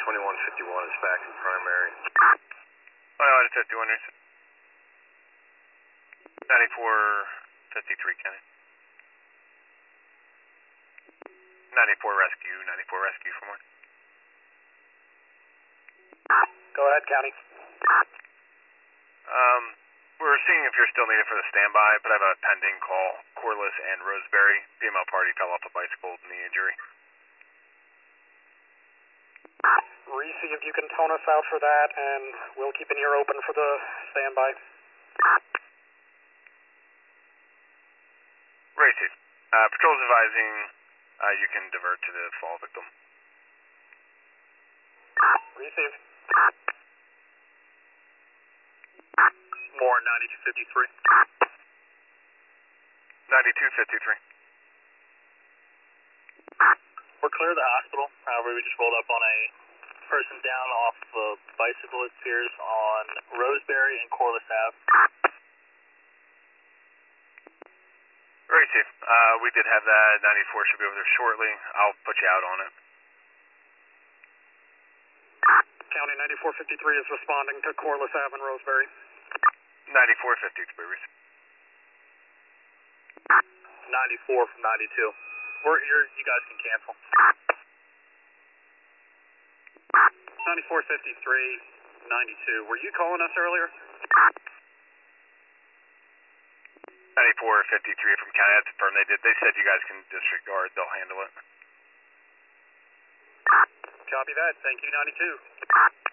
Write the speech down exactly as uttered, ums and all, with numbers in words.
twenty-one fifty-one is back in primary. Oh, no, it's fifty-one. ninety-four fifty-three, Kenny. ninety-four rescue, ninety-four rescue for one. Go ahead, County. Um, we're seeing if you're still needed for the standby, but I have a pending call. Corliss and Roseberry. Female party fell off a bicycle with knee injury. Reese, if you can tone us out for that, and we'll keep an ear open for the standby. Racy. Uh, patrol's advising uh, you can divert to the fall victim. Receive. More ninety-two fifty-three. ninety-two fifty-three. We're clear of the hospital. However, we just rolled up on a person down off a bicycle, it appears, on Roseberry and Corliss Avenue. Racy. Uh, we did have that. ninety-four should be over there shortly. I'll put you out on it. County ninety-four fifty-three is responding to Corliss Avenue and Roseberry. ninety-four fifty-three, Reese. ninety-four from ninety-two. We're here. You guys can cancel. ninety-four fifty-three, ninety-two. Were you calling us earlier? ninety-four fifty-three from County. That's confirmed they did. They said you guys can disregard. They'll handle it. Copy that. Thank you, ninety-two.